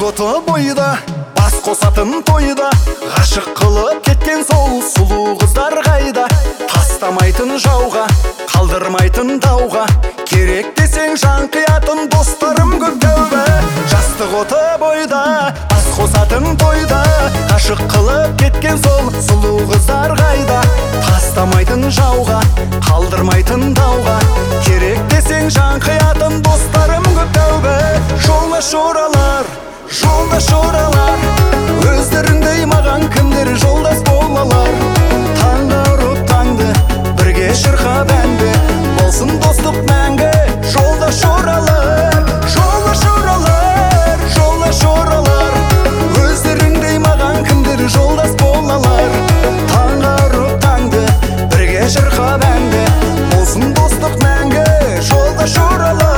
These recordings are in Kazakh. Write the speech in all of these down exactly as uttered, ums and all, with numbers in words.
жастық оты бойда, бас қосатын тойда, ғашық қылып кеткен сол сұлу қыздар қайда? Тастамайтын жауға, қалдырмайтын дауға, керек десең жан қиятын достарым көп тәубе. Жастық оты бойда, бас қосатын тойда, ғашық қылып кеткен сол сұлу қыздар қайда? Тастамайтын жауға, қалдырмайтын дауға, керек десең жан қиятын достарым көп тәубе. Жолдаш оралар, жолдаш оралар, өздеріңдей маған кімдер жолдас болалар? Таңда ұрып таңды, бірге шырқап әнді, болсын достық мәңгі. Жолдаш оралар, жолдаш оралар, жолдаш оралар, өздеріңдей маған кімдер жолдас болалар? Таңда ұрып таңды, бірге шырқап әнді, болсын достық мәңгі. Жолдаш оралар.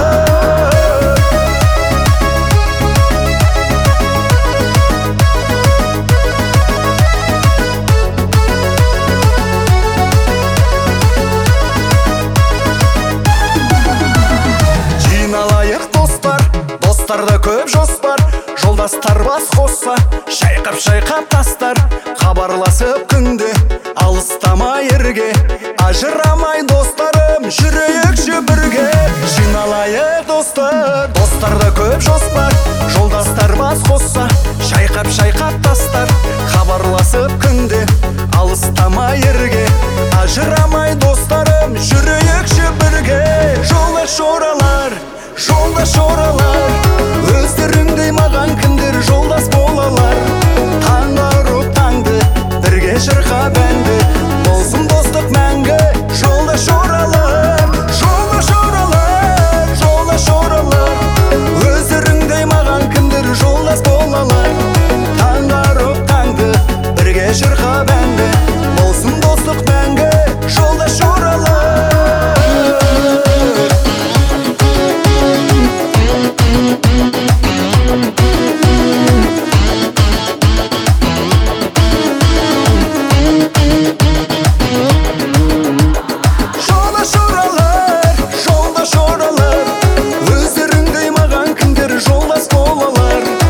Достарда көп жоспар, жолдастар бас қосса, шайқап-шайқап тастар, хабарласып күнде, алыстамай ерге, ажырамай достарым, жүрейікші бірге. Жиналайық достар, достарда көп жоспар, жолдастар бас қосса, шайқап-шайқап тастар, хабарласып күнде, алыстамай ерге, ажырамай достарым, жүрейікші бірге. Жолдаш оралар, жолдаш оралар, өздеріңдей маған кімдер жолдас болалар? Таңда ұрып таңды, бірге шырқап әнді, болсын достық мәңгі. Жолдаш оралар, жолдаш оралар, жолдаш оралар, өздеріңдей маған кімдер жолдас болалар? Таңда ұрып таңды, бірге шырқап әнді, болсын достық мәңгі. Жолдаш оралар. Жолдаш оралар, өздеріңдей маған кімдер жолдас болалар?